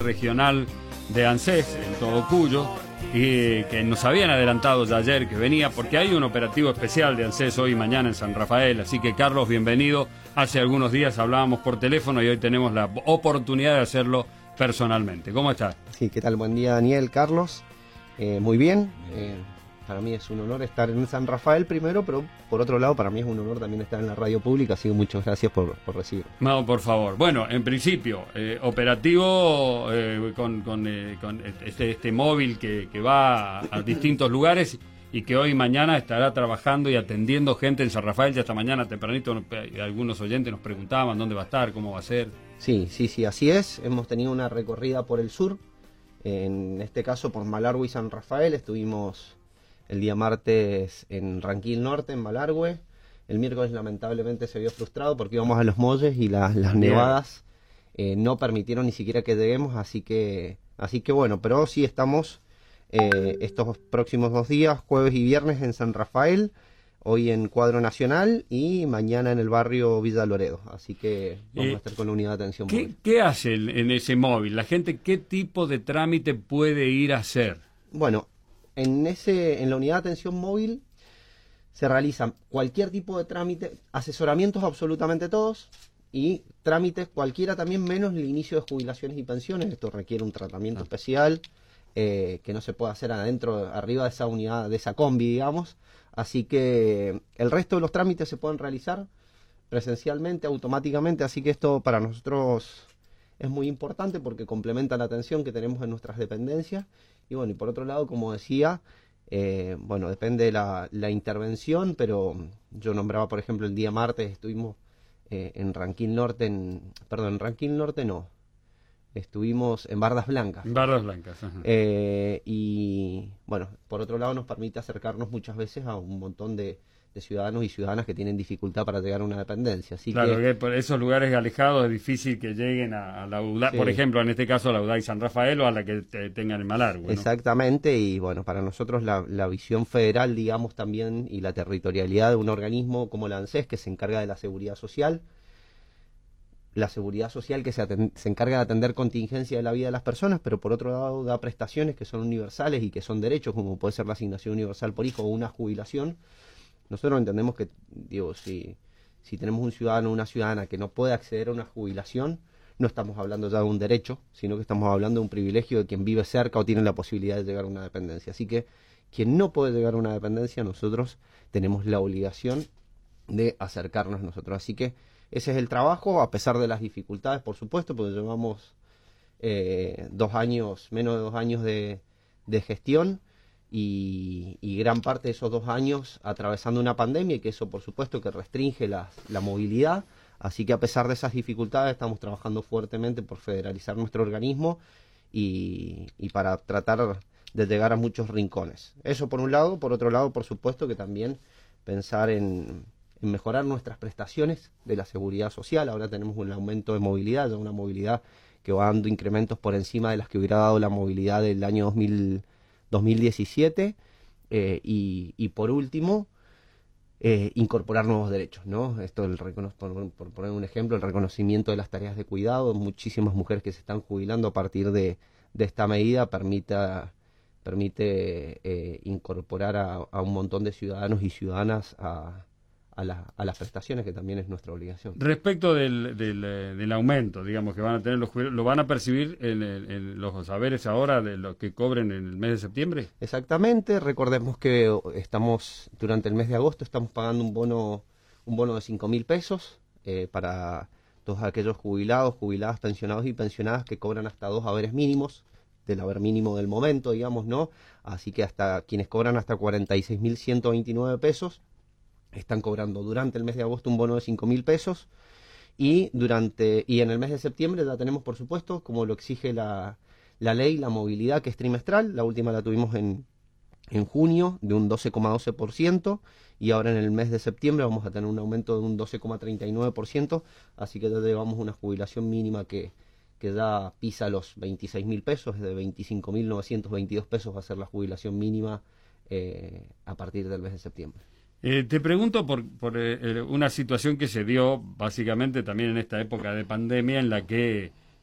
regional de ANSES, en todo Cuyo, y que nos habían adelantado ya ayer que venía, porque hay un operativo especial de ANSES hoy y mañana en San Rafael. Así que, Carlos, bienvenido. Hace algunos días hablábamos por teléfono y hoy tenemos la oportunidad de hacerlo personalmente. ¿Cómo estás? Sí, ¿qué tal? Buen día, Daniel, Carlos. Muy bien. Para mí es un honor estar en San Rafael primero, pero por otro lado para mí es un honor también estar en la radio pública, así que muchas gracias por recibirme. No, por favor. Bueno, en principio, operativo con este móvil que va a distintos lugares y que hoy y mañana estará trabajando y atendiendo gente en San Rafael. Ya esta mañana tempranito algunos oyentes nos preguntaban dónde va a estar, cómo va a ser. Sí, así es. Hemos tenido una recorrida por el sur, en este caso por Malargüe y San Rafael. Estuvimos el día martes en Ranquil Norte, en Malargüe. El miércoles lamentablemente se vio frustrado porque íbamos a Los Molles y las nevadas no permitieron ni siquiera que lleguemos, así que bueno, pero sí estamos estos próximos 2 días, jueves y viernes en San Rafael, hoy en Cuadro Nacional y mañana en el barrio Villa Loredo, así que vamos a estar con la unidad de atención móvil. ¿Qué hace en ese móvil? ¿La gente qué tipo de trámite puede ir a hacer? Bueno, en la unidad de atención móvil se realizan cualquier tipo de trámite, asesoramientos absolutamente todos y trámites cualquiera también menos el inicio de jubilaciones y pensiones. Esto requiere un tratamiento especial que no se puede hacer arriba de esa unidad, de esa combi, digamos. Así que el resto de los trámites se pueden realizar presencialmente, automáticamente, así que esto para nosotros es muy importante porque complementa la atención que tenemos en nuestras dependencias. Y bueno, y por otro lado, como decía, bueno, depende de la intervención, pero yo nombraba, por ejemplo, el día martes estuvimos en Ranquil Norte, en Ranquil Norte no, estuvimos en Bardas Blancas. En Bardas Blancas, ajá. Y bueno, por otro lado nos permite acercarnos muchas veces a un montón de ciudadanos y ciudadanas que tienen dificultad para llegar a una dependencia. Así claro, que por esos lugares alejados es difícil que lleguen a la UDAI, sí. Por ejemplo, en este caso a la UDAI San Rafael o a la que tengan el Malargüe, ¿no? Exactamente, y bueno, para nosotros la visión federal, digamos, también, y la territorialidad de un organismo como la ANSES, que se encarga de la seguridad social que se encarga de atender contingencia de la vida de las personas, pero por otro lado da prestaciones que son universales y que son derechos, como puede ser la asignación universal por hijo o una jubilación. Nosotros entendemos que, digo, si tenemos un ciudadano o una ciudadana que no puede acceder a una jubilación, no estamos hablando ya de un derecho, sino que estamos hablando de un privilegio de quien vive cerca o tiene la posibilidad de llegar a una dependencia. Así que quien no puede llegar a una dependencia, nosotros tenemos la obligación de acercarnos nosotros. Así que ese es el trabajo, a pesar de las dificultades, por supuesto, porque llevamos 2 años, menos de 2 años de gestión. Y gran parte de esos 2 años atravesando una pandemia y que eso por supuesto que restringe la movilidad, así que a pesar de esas dificultades estamos trabajando fuertemente por federalizar nuestro organismo y para tratar de llegar a muchos rincones. Eso por un lado. Por otro lado, por supuesto que también pensar en mejorar nuestras prestaciones de la seguridad social. Ahora tenemos un aumento de movilidad, ya una movilidad que va dando incrementos por encima de las que hubiera dado la movilidad del año 2017 y por último incorporar nuevos derechos, ¿no? Esto por poner un ejemplo, el reconocimiento de las tareas de cuidado. Muchísimas mujeres que se están jubilando a partir de esta medida permite incorporar a un montón de ciudadanos y ciudadanas a las prestaciones, que también es nuestra obligación. Respecto del aumento, digamos, que van a tener los jubilados, ¿lo van a percibir en los saberes ahora de lo que cobren en el mes de septiembre? Exactamente. Recordemos que durante el mes de agosto estamos pagando un bono de 5.000 pesos para todos aquellos jubilados, jubiladas, pensionados y pensionadas que cobran hasta 2 haberes mínimos, del haber mínimo del momento, digamos, ¿no? Así que hasta quienes cobran hasta 46.129 pesos están cobrando durante el mes de agosto un bono de 5.000 pesos y en el mes de septiembre ya tenemos, por supuesto, como lo exige la ley, la movilidad, que es trimestral. La última la tuvimos en junio de un 12,12% y ahora en el mes de septiembre vamos a tener un aumento de un 12,39%, así que ya llevamos una jubilación mínima que ya pisa los 26.000 pesos, de 25.922 pesos va a ser la jubilación mínima a partir del mes de septiembre. Te pregunto por una situación que se dio básicamente también en esta época de pandemia, en la que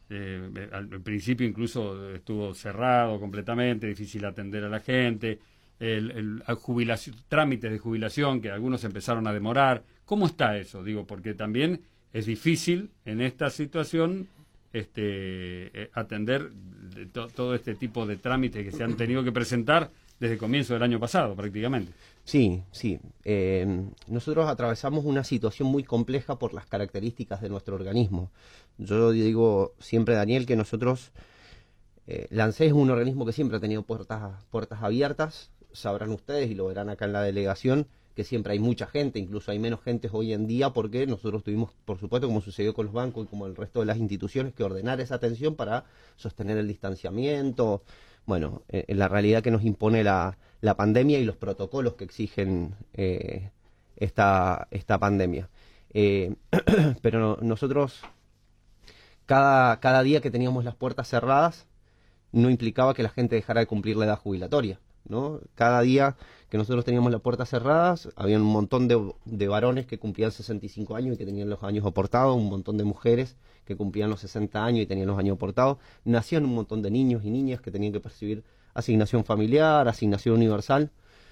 Al principio incluso estuvo cerrado completamente, difícil atender a la gente, trámites de jubilación que algunos empezaron a demorar. ¿Cómo está eso? Digo, porque también es difícil en esta situación atender todo este tipo de trámites que se han tenido que presentar desde el comienzo del año pasado prácticamente. Sí, sí. Nosotros atravesamos una situación muy compleja por las características de nuestro organismo. Yo digo siempre, Daniel, que nosotros, la ANSES es un organismo que siempre ha tenido puertas abiertas. Sabrán ustedes, y lo verán acá en la delegación, que siempre hay mucha gente, incluso hay menos gente hoy en día, porque nosotros tuvimos, por supuesto, como sucedió con los bancos y como el resto de las instituciones, que ordenar esa atención para sostener el distanciamiento. Bueno, en la realidad que nos impone la pandemia y los protocolos que exigen esta pandemia. Pero nosotros, cada día que teníamos las puertas cerradas, no implicaba que la gente dejara de cumplir la edad jubilatoria, ¿no? Cada día que nosotros teníamos las puertas cerradas, había un montón de varones que cumplían 65 años y que tenían los años aportados, un montón de mujeres que cumplían los 60 años y tenían los años aportados, nacían un montón de niños y niñas que tenían que percibir asignación familiar, asignación universal,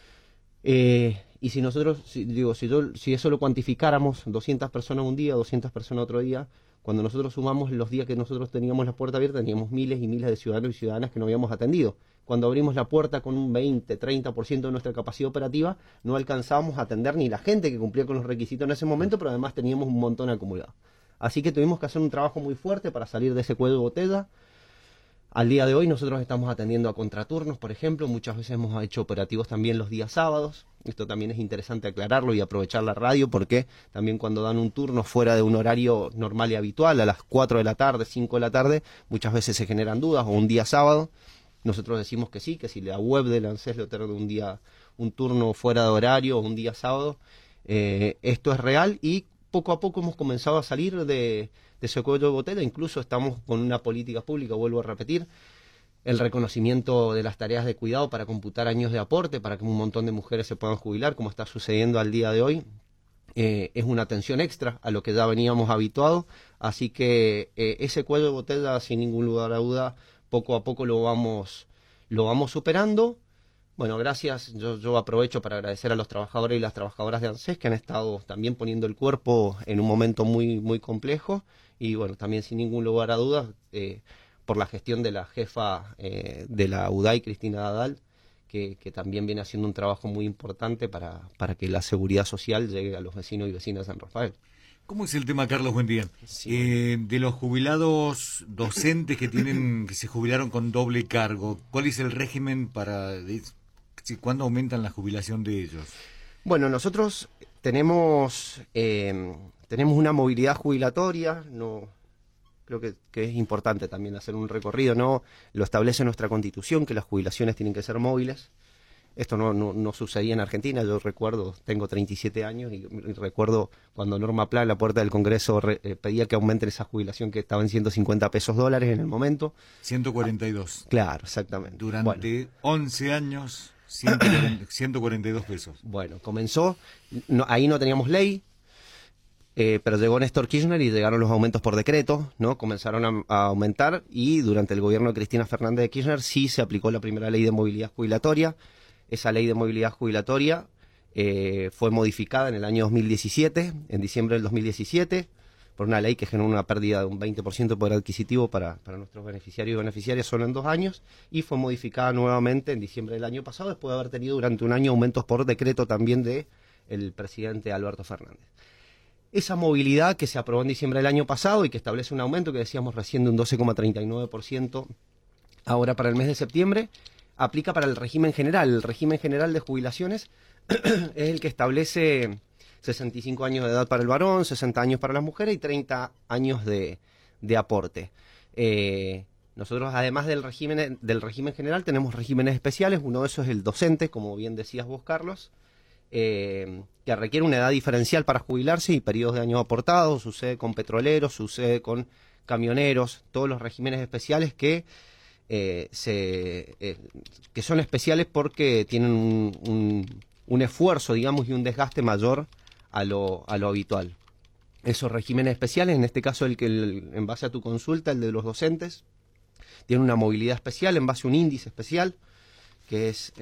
y si nosotros, si eso lo cuantificáramos, 200 personas un día, 200 personas otro día, cuando nosotros sumamos los días que nosotros teníamos la puerta abierta, teníamos miles y miles de ciudadanos y ciudadanas que no habíamos atendido. Cuando abrimos la puerta con un 20, 30% de nuestra capacidad operativa, no alcanzábamos a atender ni la gente que cumplía con los requisitos en ese momento, pero además teníamos un montón acumulado. Así que tuvimos que hacer un trabajo muy fuerte para salir de ese cuello de botella. Al día de hoy nosotros estamos atendiendo a contraturnos, por ejemplo, muchas veces hemos hecho operativos también los días sábados. Esto también es interesante aclararlo y aprovechar la radio, porque también cuando dan un turno fuera de un horario normal y habitual, a las 4 de la tarde, 5 de la tarde, muchas veces se generan dudas, o un día sábado. Nosotros decimos que sí, que si la web de la ANSES le otorga un turno fuera de horario o un día sábado, esto es real, y poco a poco hemos comenzado a salir de ese cuello de botella. Incluso estamos con una política pública, vuelvo a repetir, el reconocimiento de las tareas de cuidado para computar años de aporte, para que un montón de mujeres se puedan jubilar, como está sucediendo al día de hoy. Es una atención extra a lo que ya veníamos habituados, así que ese cuello de botella, sin ningún lugar a duda, poco a poco lo vamos superando. Bueno, gracias. Yo aprovecho para agradecer a los trabajadores y las trabajadoras de ANSES que han estado también poniendo el cuerpo en un momento muy, muy complejo, y bueno, también sin ningún lugar a dudas, por la gestión de la jefa de la UDAI, Cristina Dadal, que también viene haciendo un trabajo muy importante para que la seguridad social llegue a los vecinos y vecinas de San Rafael. ¿Cómo es el tema, Carlos? Buen día. Sí. De los jubilados docentes que se jubilaron con doble cargo, ¿cuál es el régimen cuándo aumentan la jubilación de ellos? Bueno, nosotros tenemos una movilidad jubilatoria. No, creo que es importante también hacer un recorrido, ¿no? Lo establece nuestra Constitución, que las jubilaciones tienen que ser móviles. Esto no sucedía en Argentina. Yo recuerdo, tengo 37 años y recuerdo cuando Norma Pla en la puerta del Congreso pedía que aumenten esa jubilación, que estaba en $150 en el momento. 142. Claro, exactamente. Durante 11 años, 142 pesos. Bueno, comenzó, ahí no teníamos ley, pero llegó Néstor Kirchner y llegaron los aumentos por decreto, ¿no? Comenzaron a aumentar, y durante el gobierno de Cristina Fernández de Kirchner sí se aplicó la primera ley de movilidad jubilatoria. Esa ley de movilidad jubilatoria fue modificada en el año 2017, en diciembre del 2017, por una ley que generó una pérdida de un 20% de poder adquisitivo para nuestros beneficiarios y beneficiarias solo en 2 años, y fue modificada nuevamente en diciembre del año pasado, después de haber tenido durante un año aumentos por decreto también del presidente Alberto Fernández. Esa movilidad que se aprobó en diciembre del año pasado y que establece un aumento que decíamos recién de un 12,39% ahora para el mes de septiembre, aplica para el régimen general. El régimen general de jubilaciones es el que establece 65 años de edad para el varón, 60 años para las mujeres y 30 años de aporte. Nosotros, además del régimen general, tenemos regímenes especiales. Uno de esos es el docente, como bien decías vos, Carlos, que requiere una edad diferencial para jubilarse y periodos de años aportados. Sucede con petroleros, sucede con camioneros, todos los regímenes especiales que son especiales porque tienen un esfuerzo, digamos, y un desgaste mayor a lo habitual. esos regímenes especiales, en este caso en base a tu consulta, el de los docentes, tiene una movilidad especial en base a un índice especial, que es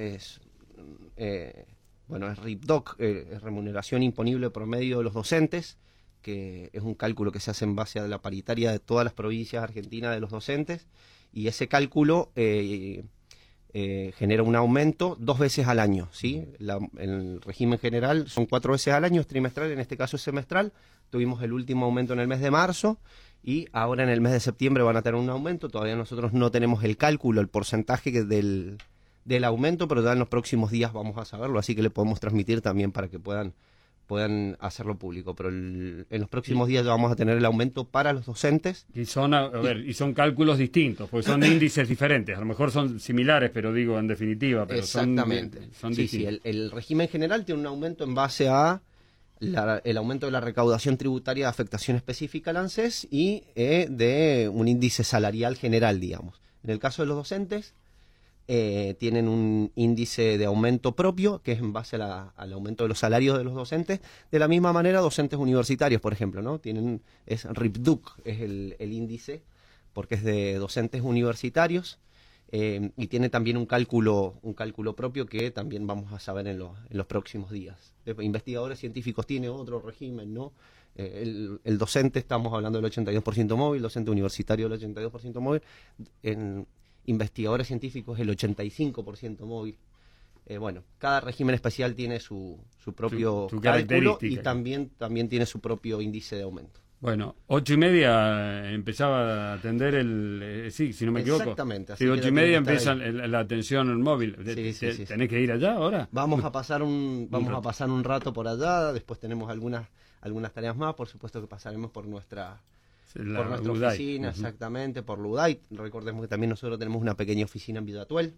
RIPDOC, es remuneración imponible promedio de los docentes, que es un cálculo que se hace en base a la paritaria de todas las provincias argentinas de los docentes, y ese cálculo genera un aumento 2 veces al año, ¿sí? El régimen general son 4 veces al año, es trimestral, en este caso es semestral. Tuvimos el último aumento en el mes de marzo y ahora en el mes de septiembre van a tener un aumento. Todavía nosotros no tenemos el cálculo, el porcentaje del aumento, pero ya en los próximos días vamos a saberlo, así que le podemos transmitir también para que puedan hacerlo público, pero en los próximos días ya vamos a tener el aumento para los docentes. Y son, y son cálculos distintos, porque son índices diferentes, a lo mejor son similares, pero digo en definitiva, pero exactamente. Son sí, distintos. Sí, el régimen general tiene un aumento en base a el aumento de la recaudación tributaria de afectación específica al ANSES y de un índice salarial general, digamos. En el caso de los docentes, tienen un índice de aumento propio, que es en base al aumento de los salarios de los docentes. De la misma manera, docentes universitarios, por ejemplo, ¿no? Es RIPDUC, es el índice, porque es de docentes universitarios, y tiene también un cálculo propio que también vamos a saber en los próximos días. Investigadores científicos tiene otro régimen, ¿no? El docente, estamos hablando del 82% móvil, docente universitario del 82% móvil, en investigadores científicos el 85% móvil. Cada régimen especial tiene su propio cálculo y también tiene su propio índice de aumento. Bueno, 8:30 empezaba a atender sí, si no me equivoco. Exactamente. Sí, 8:30 empieza la atención en móvil. Sí. ¿Tenés que ir allá ahora? Vamos a pasar un rato por allá, después tenemos algunas tareas más, por supuesto que pasaremos por nuestra oficina, exactamente, por Luday. Recordemos que también nosotros tenemos una pequeña oficina en Villa Atuel,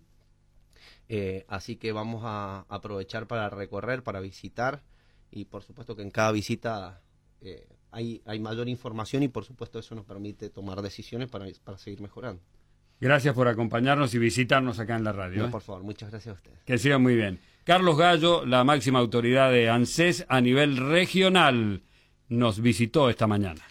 así que vamos a aprovechar para recorrer, para visitar, y por supuesto que en cada visita hay mayor información y por supuesto eso nos permite tomar decisiones para seguir mejorando. Gracias por acompañarnos y visitarnos acá en la radio. Por favor, muchas gracias a ustedes. Que sigan muy bien. Carlos Gallo, la máxima autoridad de ANSES a nivel regional, nos visitó esta mañana.